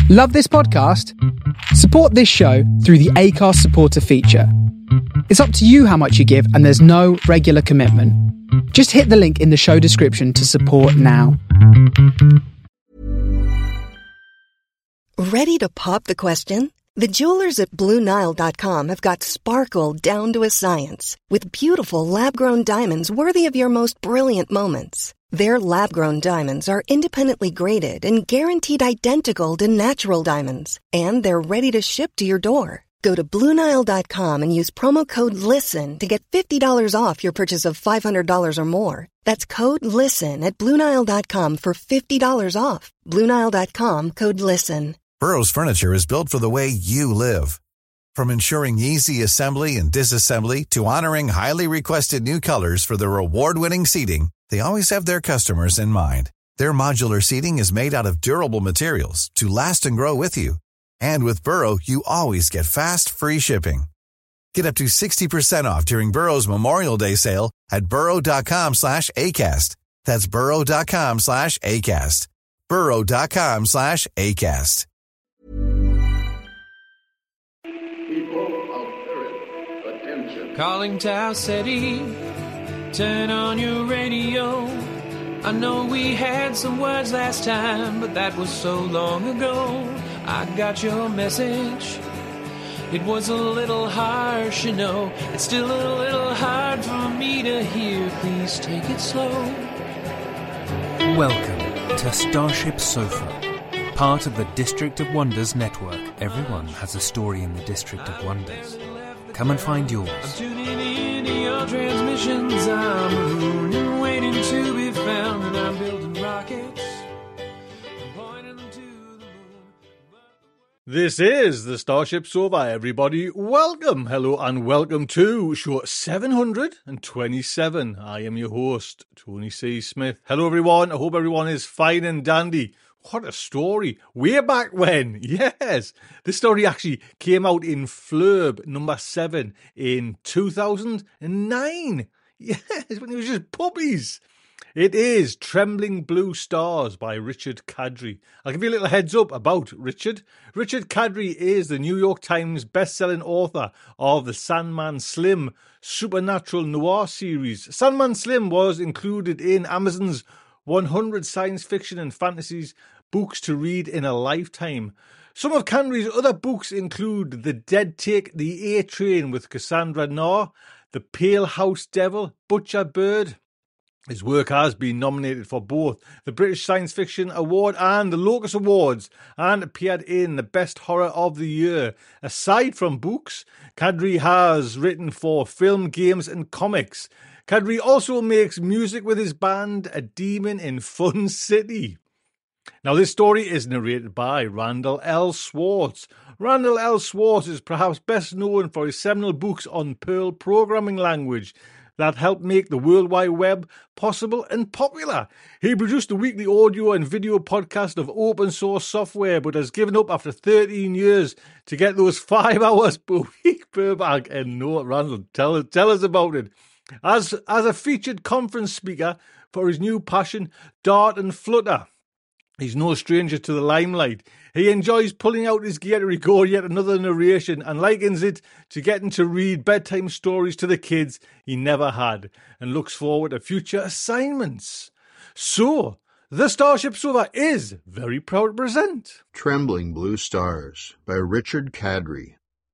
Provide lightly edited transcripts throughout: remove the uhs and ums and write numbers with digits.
Love this podcast? Support this show through the Acast supporter feature. It's up to you how much you give, and there's no regular commitment. Just hit the link in the show description to support now. Ready to pop the question? The jewelers at BlueNile.com have got sparkle down to a science with beautiful lab-grown diamonds worthy of your most brilliant moments. Their lab-grown diamonds are independently graded and guaranteed identical to natural diamonds, and they're ready to ship to your door. Go to BlueNile.com and use promo code LISTEN to get $50 off your purchase of $500 or more. That's code LISTEN at BlueNile.com for $50 off. BlueNile.com, code LISTEN. Burrow's furniture is built for the way you live. From ensuring easy assembly and disassembly to honoring highly requested new colors for their award-winning seating, they always have their customers in mind. Their modular seating is made out of durable materials to last and grow with you. And with Burrow, you always get fast, free shipping. Get up to 60% off during Burrow's Memorial Day sale at burrow.com/ACAST. That's burrow.com/ACAST. burrow.com/ACAST. Calling Tau City, turn on your radio. I know we had some words last time, but that was so long ago. I got your message. It was a little harsh, you know. It's still a little hard for me to hear. Please take it slow. Welcome to Starship Sofa, part of the District of Wonders network. Everyone has a story in the District of Wonders. Come and find yours. I'm tuning in to your transmissions. I'm a moon and waiting to be found, and I'm building rockets. I'm pointing them to the moon. This is the Starship Sofa, everybody. Welcome, hello, and welcome to show 727. I am your host, Tony C. Smith. Hello, everyone. I hope everyone is fine and dandy. What a story. Way back when. Yes. This story actually came out in Flurb number 7 in 2009. Yes, when it was just puppies. It is Trembling Blue Stars by Richard Kadrey. I'll give you a little heads up about Richard. Richard Kadrey is the New York Times best-selling author of the Sandman Slim supernatural noir series. Sandman Slim was included in Amazon's 100 science fiction and fantasies books to read in a lifetime. Some of Kadrey's other books include The Dead Take the A Train with Cassandra Nahr, The Pale House Devil, Butcher Bird. His work has been nominated for both the British Science Fiction Award and the Locus Awards, and appeared in the Best Horror of the Year. Aside from books, Kadrey has written for film, games and comics. Kadrey also makes music with his band, A Demon in Fun City. Now, this story is narrated by Randall L. Schwartz. Randall L. Schwartz is perhaps best known for his seminal books on Perl programming language that helped make the World Wide Web possible and popular. He produced the weekly audio and video podcast of open source software, but has given up after 13 years to get those 5 hours per week per bag. And no, Randall, tell us about it. As a featured conference speaker for his new passion, Dart and Flutter, he's no stranger to the limelight. He enjoys pulling out his gear to record yet another narration and likens it to getting to read bedtime stories to the kids he never had, and looks forward to future assignments. So, the Starship Sofa is very proud to present Trembling Blue Stars by Richard Kadrey.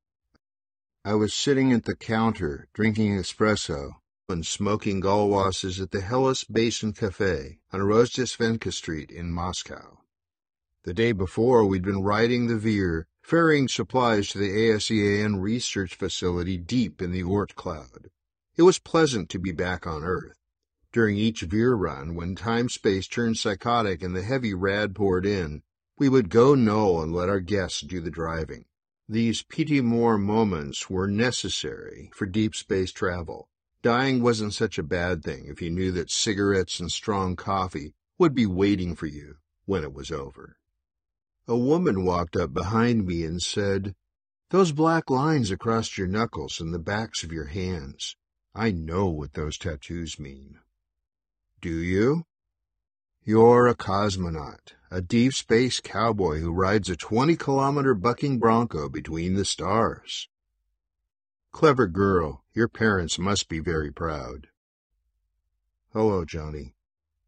I was sitting at the counter, drinking espresso and smoking galwasses at the Hellas Basin Cafe on Rozdesvenka Street in Moscow. The day before, we'd been riding the Vir, ferrying supplies to the ASEAN research facility deep in the Oort cloud. It was pleasant to be back on Earth. During each Vir run, when time-space turned psychotic and the heavy rad poured in, we would go null and let our guests do the driving. These P.T. Moore moments were necessary for deep space travel. Dying wasn't such a bad thing if you knew that cigarettes and strong coffee would be waiting for you when it was over. A woman walked up behind me and said, "Those black lines across your knuckles and the backs of your hands, I know what those tattoos mean." "Do you?" "You're a cosmonaut, a deep space cowboy who rides a 20-kilometer bucking bronco between the stars. Clever girl, your parents must be very proud. Hello, Johnny.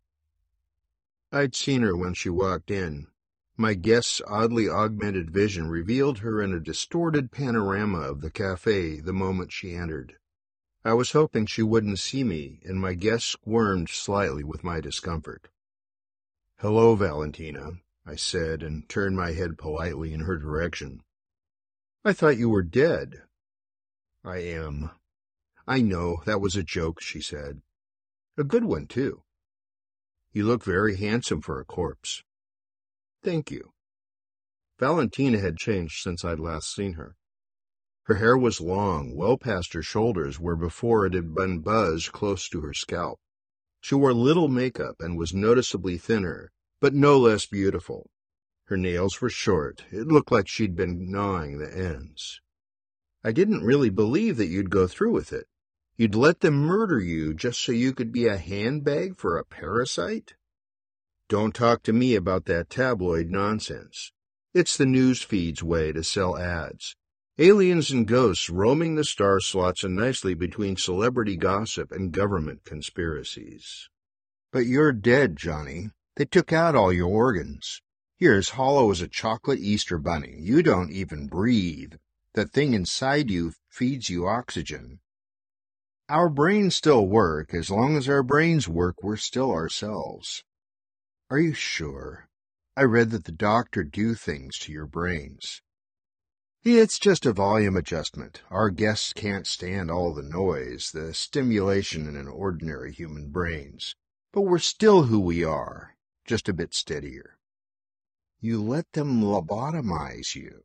I'd seen her when she walked in. My guest's oddly augmented vision revealed her in a distorted panorama of the cafe the moment she entered. I was hoping she wouldn't see me, and my guest squirmed slightly with my discomfort. Hello, Valentina, I said, and turned my head politely in her direction. I thought you were dead. I am. I know, that was a joke, she said. A good one, too. You look very handsome for a corpse. Thank you. Valentina had changed since I'd last seen her. Her hair was long, well past her shoulders, where before it had been buzzed close to her scalp. She wore little makeup and was noticeably thinner, but no less beautiful. Her nails were short. It looked like she'd been gnawing the ends. I didn't really believe that you'd go through with it. You'd let them murder you just so you could be a handbag for a parasite? Don't talk to me about that tabloid nonsense. It's the news feed's way to sell ads. Aliens and ghosts roaming the star slots and nicely between celebrity gossip and government conspiracies. But you're dead, Johnny. They took out all your organs. You're as hollow as a chocolate Easter bunny. You don't even breathe. That thing inside you feeds you oxygen. Our brains still work. As long as our brains work, we're still ourselves. Are you sure? I read that the doctor do things to your brains. It's just a volume adjustment. Our guests can't stand all the noise, the stimulation in an ordinary human brains. But we're still who we are, just a bit steadier. You let them lobotomize you.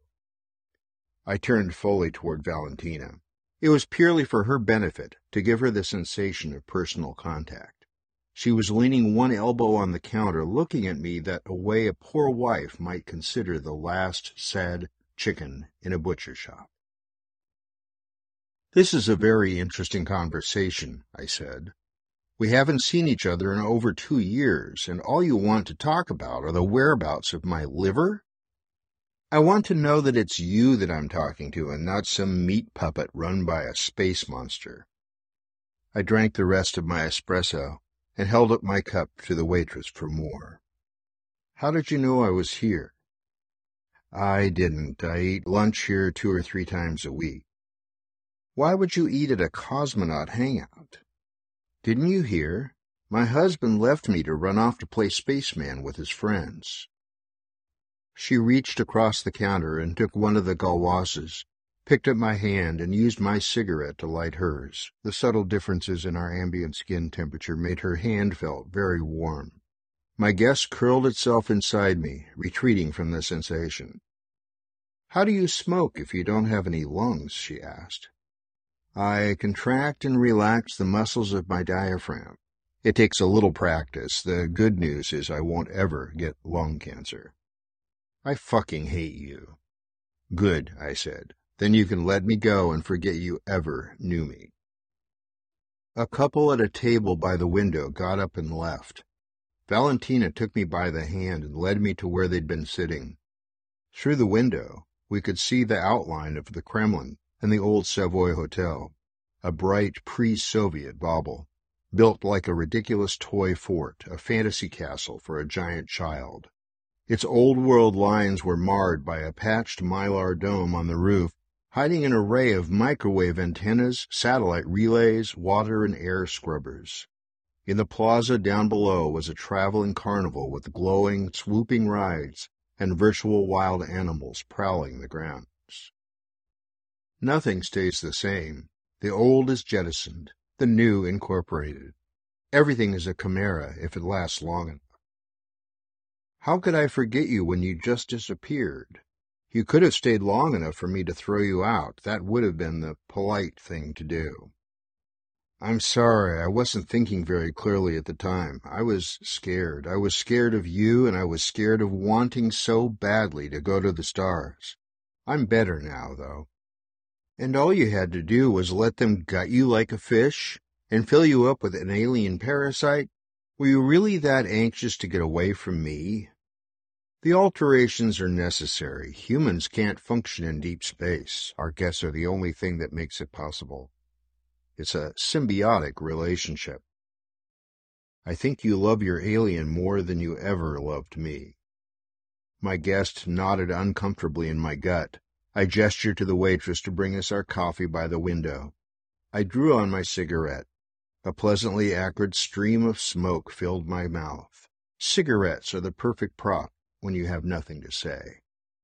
I turned fully toward Valentina. It was purely for her benefit, to give her the sensation of personal contact. She was leaning one elbow on the counter, looking at me that a way a poor wife might consider the last sad chicken in a butcher shop. This is a very interesting conversation, I said. We haven't seen each other in over 2 years, and all you want to talk about are the whereabouts of my liver? I want to know that it's you that I'm talking to and not some meat puppet run by a space monster. I drank the rest of my espresso and held up my cup to the waitress for more. How did you know I was here? I didn't. I eat lunch here 2 or 3 times a week. Why would you eat at a cosmonaut hangout? Didn't you hear? My husband left me to run off to play spaceman with his friends. She reached across the counter and took one of the galwasses, picked up my hand, and used my cigarette to light hers. The subtle differences in our ambient skin temperature made her hand felt very warm. My guest curled itself inside me, retreating from the sensation. How do you smoke if you don't have any lungs? She asked. I contract and relax the muscles of my diaphragm. It takes a little practice. The good news is I won't ever get lung cancer. I fucking hate you. Good, I said. Then you can let me go and forget you ever knew me. A couple at a table by the window got up and left. Valentina took me by the hand and led me to where they'd been sitting. Through the window, we could see the outline of the Kremlin and the old Savoy Hotel, a bright pre-Soviet bauble, built like a ridiculous toy fort, a fantasy castle for a giant child. Its old-world lines were marred by a patched mylar dome on the roof, hiding an array of microwave antennas, satellite relays, water and air scrubbers. In the plaza down below was a traveling carnival with glowing, swooping rides and virtual wild animals prowling the grounds. Nothing stays the same. The old is jettisoned, the new incorporated. Everything is a chimera if it lasts long enough. How could I forget you when you just disappeared? You could have stayed long enough for me to throw you out. That would have been the polite thing to do. I'm sorry, I wasn't thinking very clearly at the time. I was scared. I was scared of you, and I was scared of wanting so badly to go to the stars. I'm better now, though. And all you had to do was let them gut you like a fish and fill you up with an alien parasite? Were you really that anxious to get away from me? The alterations are necessary. Humans can't function in deep space. Our guests are the only thing that makes it possible. It's a symbiotic relationship. I think you love your alien more than you ever loved me. My guest nodded uncomfortably in my gut. I gestured to the waitress to bring us our coffee by the window. I drew on my cigarette. A pleasantly acrid stream of smoke filled my mouth. Cigarettes are the perfect prop when you have nothing to say.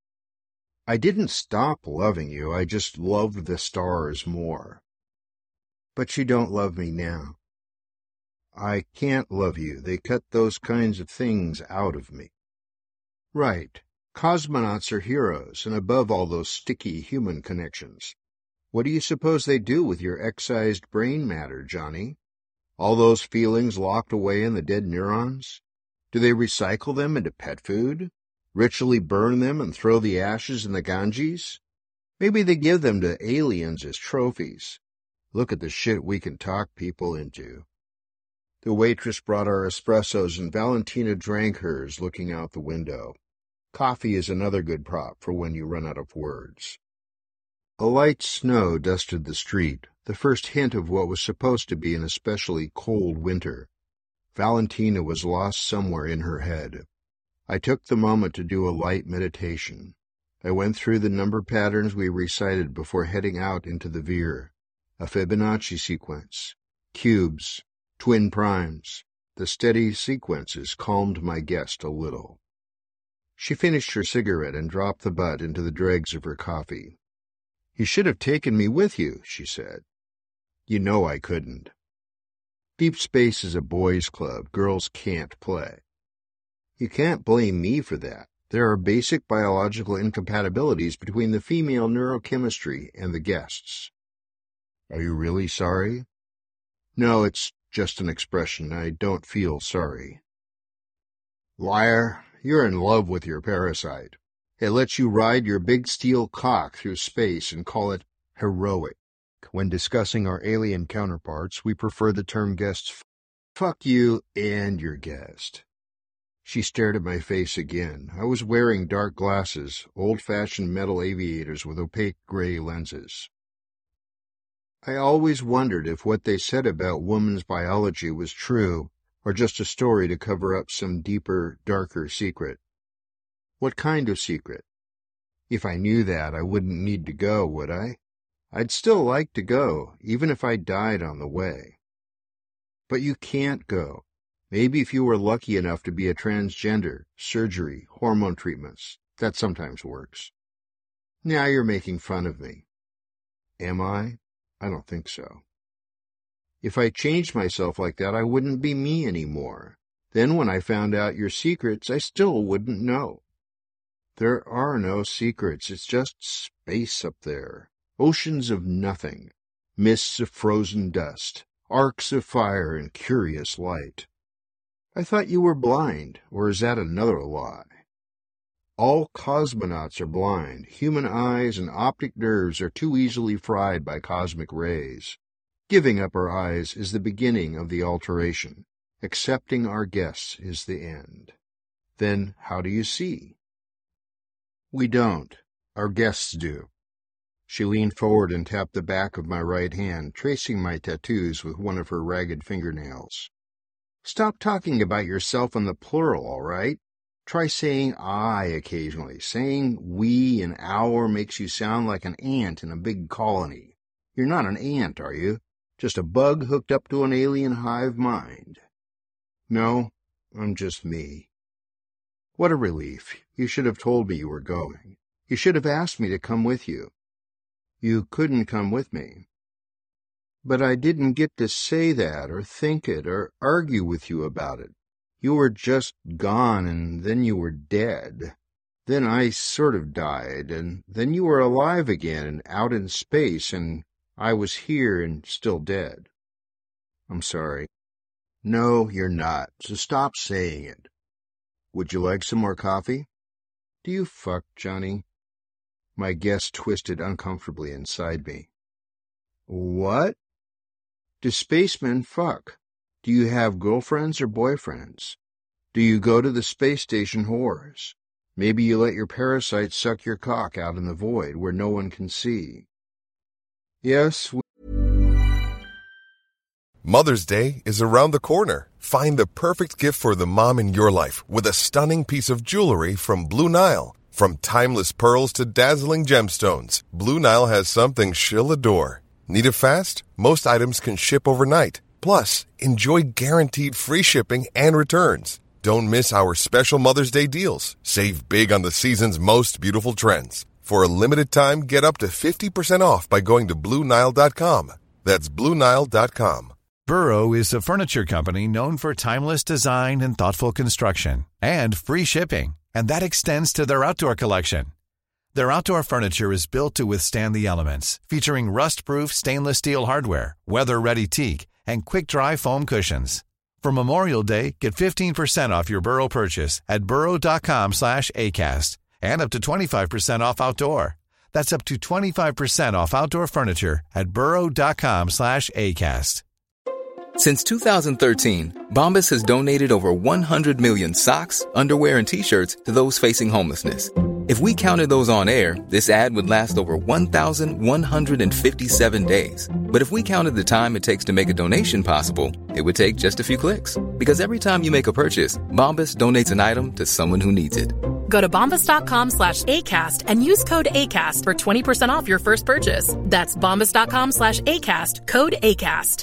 I didn't stop loving you, I just loved the stars more. But you don't love me now. I can't love you. They cut those kinds of things out of me. Right. Cosmonauts are heroes, and above all those sticky human connections. What do you suppose they do with your excised brain matter, Johnny? All those feelings locked away in the dead neurons? Do they recycle them into pet food? Ritually burn them and throw the ashes in the Ganges? Maybe they give them to aliens as trophies. Look at the shit we can talk people into. The waitress brought our espressos, and Valentina drank hers, looking out the window. Coffee is another good prop for when you run out of words. A light snow dusted the street, the first hint of what was supposed to be an especially cold winter. Valentina was lost somewhere in her head. I took the moment to do a light meditation. I went through the number patterns we recited before heading out into the Veer. A Fibonacci sequence, cubes, twin primes. The steady sequences calmed my guest a little. She finished her cigarette and dropped the butt into the dregs of her coffee. "You should have taken me with you," she said. "You know I couldn't. Deep space is a boys' club. Girls can't play." "You can't blame me for that. There are basic biological incompatibilities between the female neurochemistry and the guests." "Are you really sorry?" "No, it's just an expression. I don't feel sorry." "Liar, you're in love with your parasite. It lets you ride your big steel cock through space and call it heroic. When discussing our alien counterparts, we prefer the term guests. Fuck you and your guest." She stared at my face again. I was wearing dark glasses, old-fashioned metal aviators with opaque gray lenses. I always wondered if what they said about woman's biology was true, or just a story to cover up some deeper, darker secret. What kind of secret? If I knew that, I wouldn't need to go, would I? I'd still like to go, even if I died on the way. But you can't go. Maybe if you were lucky enough to be a transgender, surgery, hormone treatments, that sometimes works. Now you're making fun of me. Am I? I don't think so. If I changed myself like that, I wouldn't be me anymore. Then when I found out your secrets, I still wouldn't know. There are no secrets. It's just space up there. Oceans of nothing. Mists of frozen dust. Arcs of fire and curious light. I thought you were blind, or is that another lie? All cosmonauts are blind. Human eyes and optic nerves are too easily fried by cosmic rays. Giving up our eyes is the beginning of the alteration. Accepting our guests is the end. Then how do you see? We don't. Our guests do. She leaned forward and tapped the back of my right hand, tracing my tattoos with one of her ragged fingernails. Stop talking about yourself in the plural, all right? Try saying I occasionally. Saying we and our makes you sound like an ant in a big colony. You're not an ant, are you? Just a bug hooked up to an alien hive mind. No, I'm just me. What a relief. You should have told me you were going. You should have asked me to come with you. You couldn't come with me. But I didn't get to say that or think it or argue with you about it. You were just gone, and then you were dead. Then I sort of died, and then you were alive again and out in space, and I was here and still dead. I'm sorry. No, you're not, so stop saying it. Would you like some more coffee? Do you fuck, Johnny? My guest twisted uncomfortably inside me. What? Do spacemen fuck? Do you have girlfriends or boyfriends? Do you go to the space station whores? Maybe you let your parasites suck your cock out in the void where no one can see. Yes, Mother's Day is around the corner. Find the perfect gift for the mom in your life with a stunning piece of jewelry from Blue Nile. From timeless pearls to dazzling gemstones, Blue Nile has something she'll adore. Need it fast? Most items can ship overnight. Plus, enjoy guaranteed free shipping and returns. Don't miss our special Mother's Day deals. Save big on the season's most beautiful trends. For a limited time, get up to 50% off by going to BlueNile.com. That's BlueNile.com. Burrow is a furniture company known for timeless design and thoughtful construction, and free shipping, and that extends to their outdoor collection. Their outdoor furniture is built to withstand the elements, featuring rust-proof stainless steel hardware, weather-ready teak, and quick-dry foam cushions. For Memorial Day, get 15% off your Burrow purchase at burrow.com/ACAST, and up to 25% off outdoor. That's up to 25% off outdoor furniture at burrow.com/ACAST. Since 2013, Bombas has donated over 100 million socks, underwear, and T-shirts to those facing homelessness. If we counted those on air, this ad would last over 1,157 days. But if we counted the time it takes to make a donation possible, it would take just a few clicks. Because every time you make a purchase, Bombas donates an item to someone who needs it. Go to bombas.com/ACAST and use code ACAST for 20% off your first purchase. That's bombas.com/ACAST, code ACAST.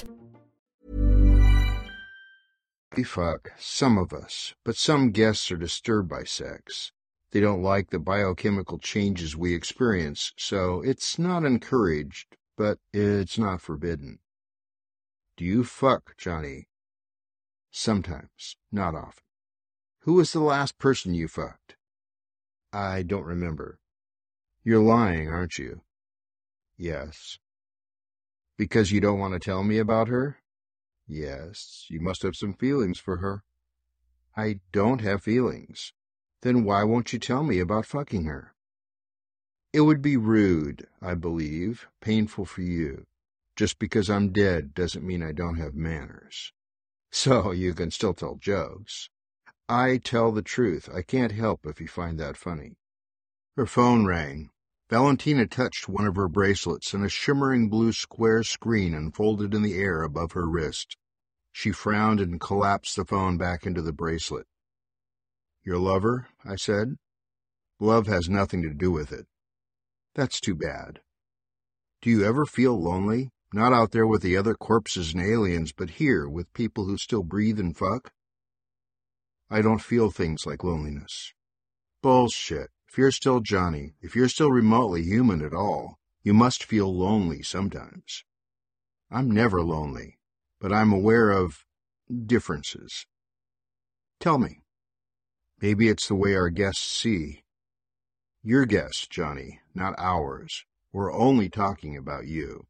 we fuck, some of us, but some guests are disturbed by sex. They don't like the biochemical changes we experience, so it's not encouraged, but it's not forbidden. Do you fuck, Johnny? Sometimes, not often. Who was the last person you fucked? I don't remember. You're lying, aren't you? Yes. Because you don't want to tell me about her? Yes, you must have some feelings for her. I don't have feelings. Then why won't you tell me about fucking her? It would be rude, I believe, painful for you. Just because I'm dead doesn't mean I don't have manners. So you can still tell jokes. I tell the truth. I can't help if you find that funny. Her phone rang. Valentina touched one of her bracelets, and a shimmering blue square screen unfolded in the air above her wrist. She frowned and collapsed the phone back into the bracelet. Your lover? I said. Love has nothing to do with it. That's too bad. Do you ever feel lonely? Not out there with the other corpses and aliens, but here with people who still breathe and fuck? I don't feel things like loneliness. Bullshit. If you're still Johnny, if you're still remotely human at all, you must feel lonely sometimes. I'm never lonely, but I'm aware of differences. Tell me. Maybe it's the way our guests see. Your guests, Johnny, not ours. We're only talking about you.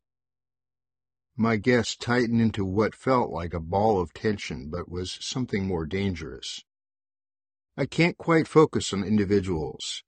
My guests tightened into what felt like a ball of tension, but was something more dangerous. I can't quite focus on individuals.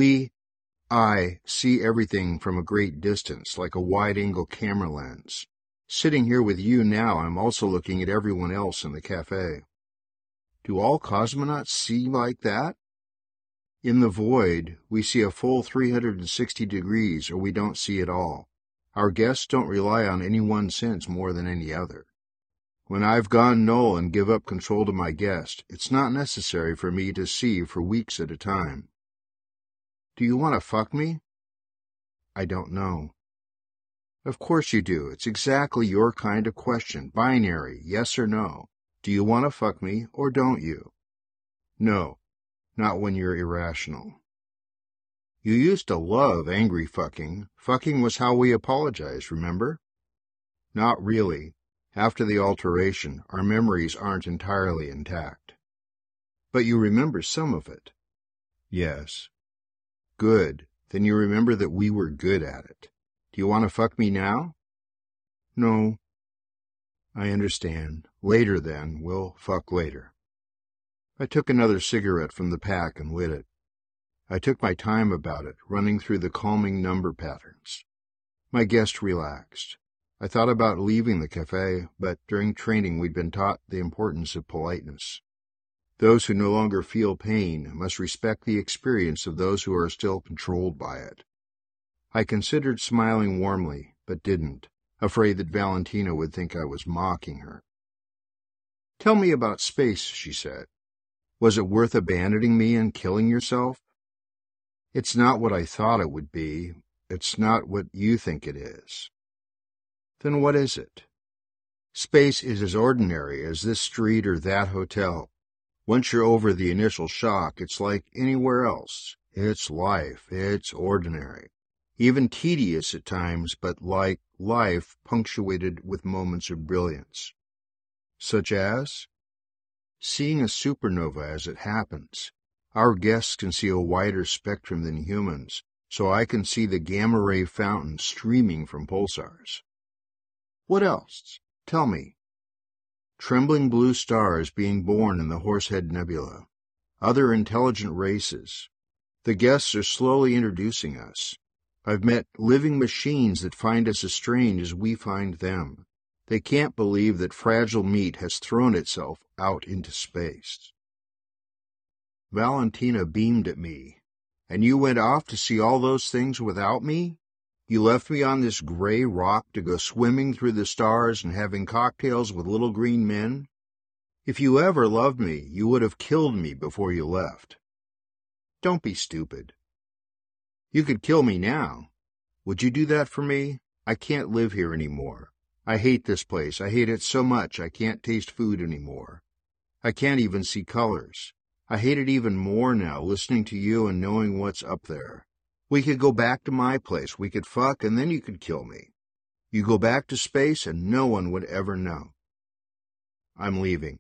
I see everything from a great distance, like a wide-angle camera lens. Sitting here with you now, I'm also looking at everyone else in the cafe. Do all cosmonauts see like that? In the void, we see a full 360 degrees, or we don't see at all. Our guests don't rely on any one sense more than any other. When I've gone null and give up control to my guest, it's not necessary for me to see for weeks at a time. Do you want to fuck me? I don't know. Of course you do. It's exactly your kind of question. Binary, yes or no. Do you want to fuck me or don't you? No, not when you're irrational. You used to love angry fucking. Fucking was how we apologized, remember? Not really. After the alteration, our memories aren't entirely intact. But you remember some of it. Yes. Good. Then you remember that we were good at it. Do you want to fuck me now? No. I understand. Later, then. We'll fuck later. I took another cigarette from the pack and lit it. I took my time about it, running through the calming number patterns. My guest relaxed. I thought about leaving the cafe, but during training we'd been taught the importance of politeness. Those who no longer feel pain must respect the experience of those who are still controlled by it. I considered smiling warmly, but didn't, afraid that Valentina would think I was mocking her. "Tell me about space," she said. "Was it worth abandoning me and killing yourself?" "It's not what I thought it would be. It's not what you think it is." "Then what is it?" "Space is as ordinary as this street or that hotel. Once you're over the initial shock, it's like anywhere else. It's life. It's ordinary. Even tedious at times, but like life, punctuated with moments of brilliance." "Such as?" "Seeing a supernova as it happens. Our guests can see a wider spectrum than humans, so I can see the gamma-ray fountain streaming from pulsars." "What else? Tell me." "Trembling blue stars being born in the Horsehead Nebula. Other intelligent races. The guests are slowly introducing us. I've met living machines that find us as strange as we find them. They can't believe that fragile meat has thrown itself out into space." Valentina beamed at me. "And you went off to see all those things without me? You left me on this gray rock to go swimming through the stars and having cocktails with little green men? If you ever loved me, you would have killed me before you left." "Don't be stupid." "You could kill me now. Would you do that for me? I can't live here anymore. I hate this place. I hate it so much I can't taste food anymore. I can't even see colors. I hate it even more now, listening to you and knowing what's up there. We could go back to my place. We could fuck, and then you could kill me. You go back to space, and no one would ever know." "I'm leaving."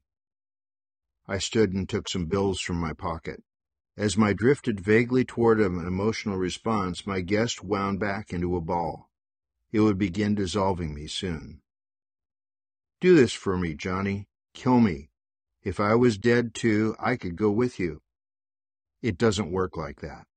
I stood and took some bills from my pocket. As I drifted vaguely toward an emotional response, my guest wound back into a ball. It would begin dissolving me soon. "Do this for me, Johnny. Kill me. If I was dead too, I could go with you." "It doesn't work like that."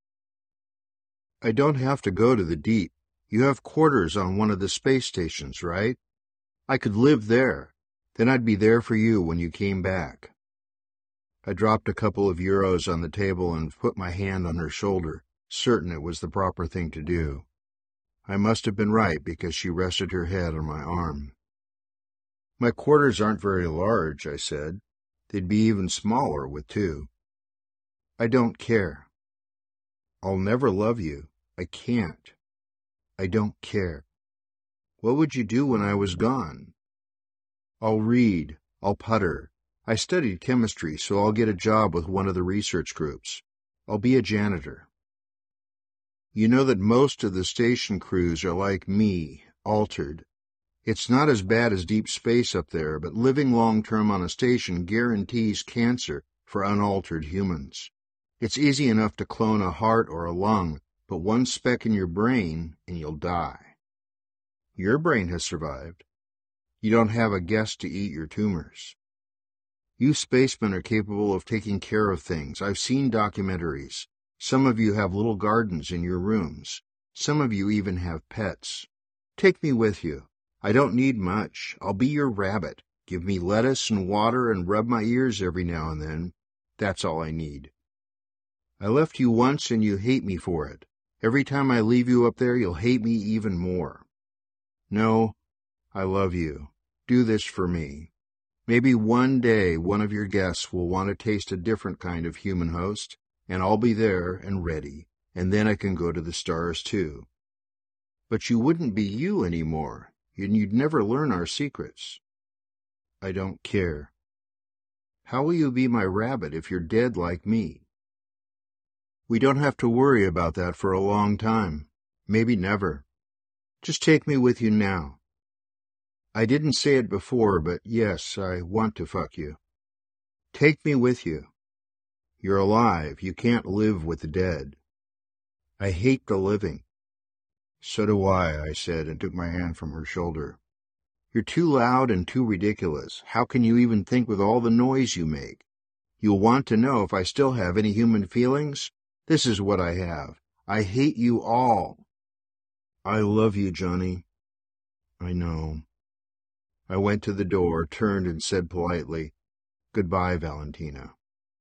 "I don't have to go to the deep. You have quarters on one of the space stations, right? I could live there. Then I'd be there for you when you came back." I dropped a couple of euros on the table and put my hand on her shoulder, certain it was the proper thing to do. I must have been right because she rested her head on my arm. "My quarters aren't very large," I said. "They'd be even smaller with two." "I don't care." "I'll never love you. I can't." "I don't care." "What would you do when I was gone?" "I'll read. I'll putter. I studied chemistry, so I'll get a job with one of the research groups. I'll be a janitor." "You know that most of the station crews are like me, altered. It's not as bad as deep space up there, but living long-term on a station guarantees cancer for unaltered humans. It's easy enough to clone a heart or a lung, but one speck in your brain and you'll die. Your brain has survived. You don't have a guest to eat your tumors. You spacemen are capable of taking care of things. I've seen documentaries. Some of you have little gardens in your rooms. Some of you even have pets. Take me with you. I don't need much. I'll be your rabbit. Give me lettuce and water and rub my ears every now and then. That's all I need. I left you once and you hate me for it. Every time I leave you up there, you'll hate me even more. No, I love you. Do this for me. Maybe one day one of your guests will want to taste a different kind of human host, and I'll be there and ready, and then I can go to the stars too. But you wouldn't be you anymore, and you'd never learn our secrets. I don't care. How will you be my rabbit if you're dead like me? We don't have to worry about that for a long time, maybe never. Just take me with you now. I didn't say it before, but yes, I want to fuck you. Take me with you. You're alive. You can't live with the dead. I hate the living. So do I said, and took my hand from her shoulder. You're too loud and too ridiculous. How can you even think with all the noise you make? You'll want to know if I still have any human feelings? This is what I have. I hate you all. I love you, Johnny. I know. I went to the door, turned, and said politely, Goodbye, Valentina.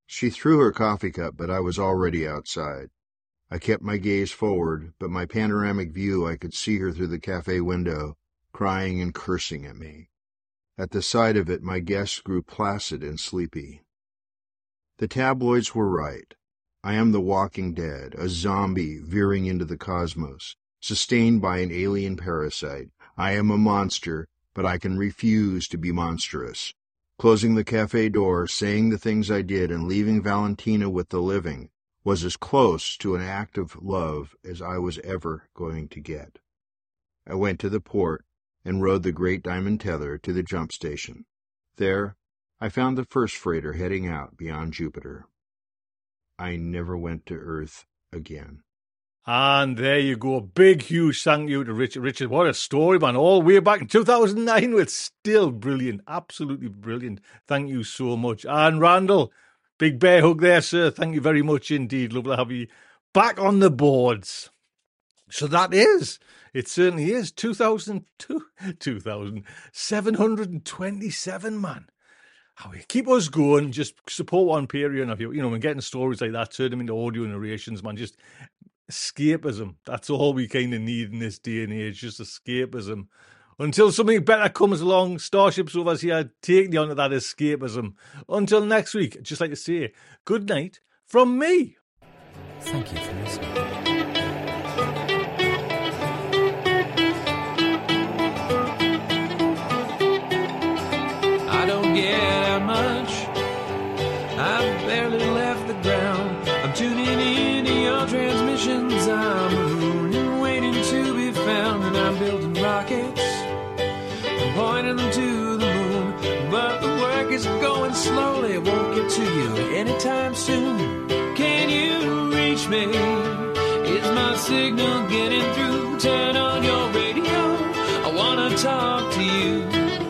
She threw her coffee cup, but I was already outside. I kept my gaze forward, but my panoramic view I could see her through the cafe window, crying and cursing at me. At the sight of it, my guests grew placid and sleepy. The tabloids were right. I am the walking dead, a zombie veering into the cosmos, sustained by an alien parasite. I am a monster, but I can refuse to be monstrous. Closing the cafe door, saying the things I did, and leaving Valentina with the living was as close to an act of love as I was ever going to get. I went to the port and rode the Great Diamond Tether to the jump station. There, I found the first freighter heading out beyond Jupiter. I never went to Earth again. And there you go. Big, huge thank you to Richard. Richard, what a story, man. All the way back in 2009. It's still brilliant. Absolutely brilliant. Thank you so much. And Randall, big bear hug there, sir. Thank you very much indeed. Lovely to have you back on the boards. So that is, it certainly is, 2,727, man. Keep us going. Just support on Patreon. If you know, when getting stories like that, turn them into audio narrations, man. Just escapism. That's all we kind of need in this day and age. Just escapism. Until something better comes along, Starship Sofa's here, taking you on to that escapism. Until next week, I'd just like to say good night from me. Thank you for listening. I don't get out much. I've barely left the ground. I'm tuning into your transmissions. I'm marooned and waiting to be found. And I'm building rockets and pointing them to the moon. But the work is going slowly. It won't get to you anytime soon. Can you reach me? Is my signal getting through? Turn on your radio. I want to talk to you.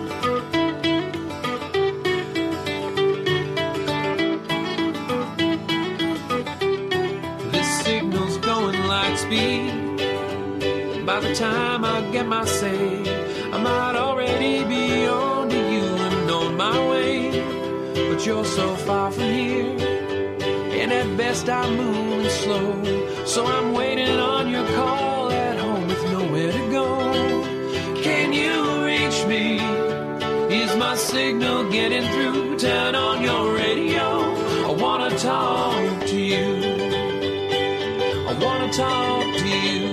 Speed. By the time I get my say, I might already be on to you and on my way. But you're so far from here, and at best I'm moving slow. So I'm waiting on your call at home with nowhere to go. Can you reach me? Is my signal getting through? Turn on your radio. I wanna talk to you. I wanna talk to you.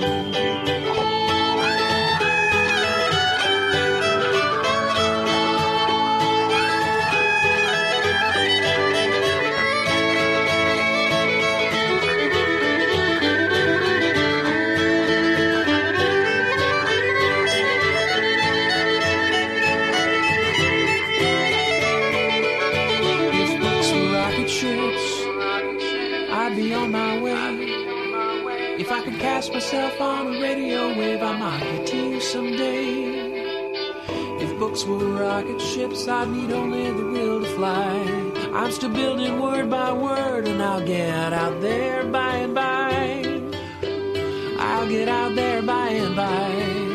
If books were rocket ships, I'd be on my way. If I could cast myself on a radio wave, I might get to you someday. If books were rocket ships, I'd need only the will to fly. I'm still building word by word, and I'll get out there by and by. I'll get out there by and by.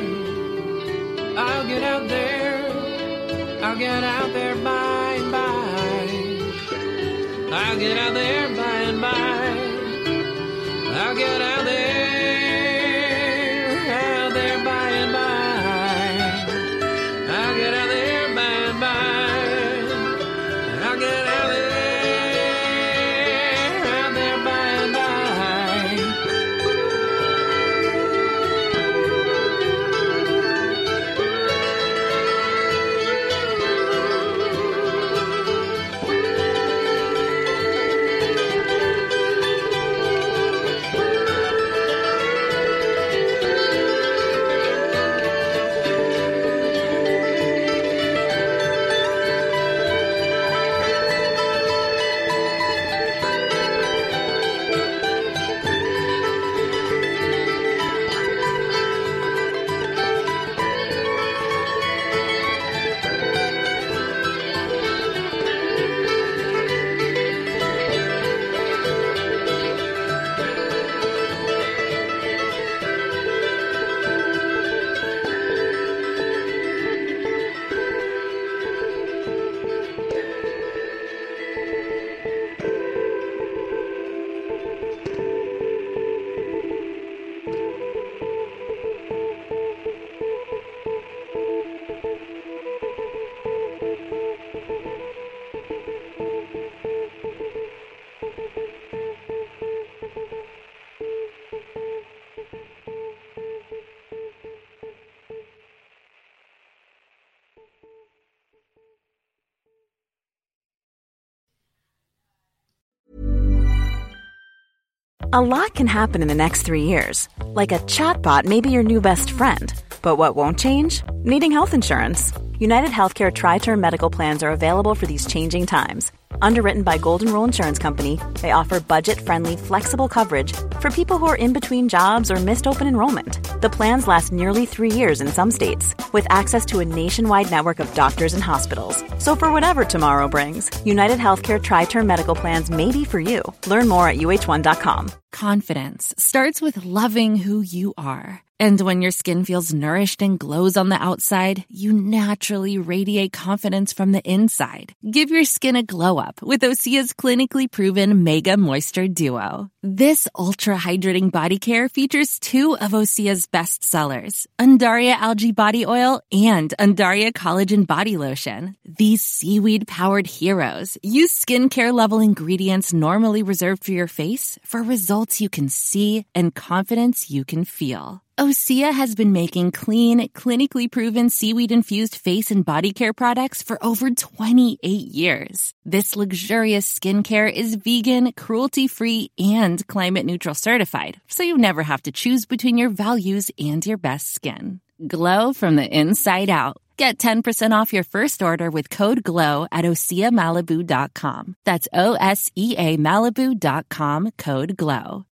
I'll get out there. I'll get out there by and by. I'll get out there by and by. I'll get out there by and by. I'll get out there by and by. I'll get out there by and by. A lot can happen in the next 3 years. Like a chatbot may be your new best friend. But what won't change? Needing health insurance. United Healthcare Tri-Term Medical Plans are available for these changing times. Underwritten by Golden Rule Insurance Company, they offer budget-friendly, flexible coverage for people who are in between jobs or missed open enrollment. The plans last nearly 3 years in some states, with access to a nationwide network of doctors and hospitals. So for whatever tomorrow brings, United Healthcare Tri-Term Medical Plans may be for you. Learn more at uh1.com. Confidence starts with loving who you are. And when your skin feels nourished and glows on the outside, you naturally radiate confidence from the inside. Give your skin a glow up with Osea's clinically proven Mega Moisture Duo. This ultra-hydrating body care features 2 of Osea's best sellers, Undaria Algae Body Oil and Undaria Collagen Body Lotion. These seaweed-powered heroes use skincare-level ingredients normally reserved for your face for results you can see and confidence you can feel. Osea has been making clean, clinically proven seaweed-infused face and body care products for over 28 years. This luxurious skincare is vegan, cruelty-free, and climate-neutral certified, so you never have to choose between your values and your best skin. Glow from the inside out. Get 10% off your first order with code GLOW at OseaMalibu.com. That's OSEA Malibu.com, code GLOW.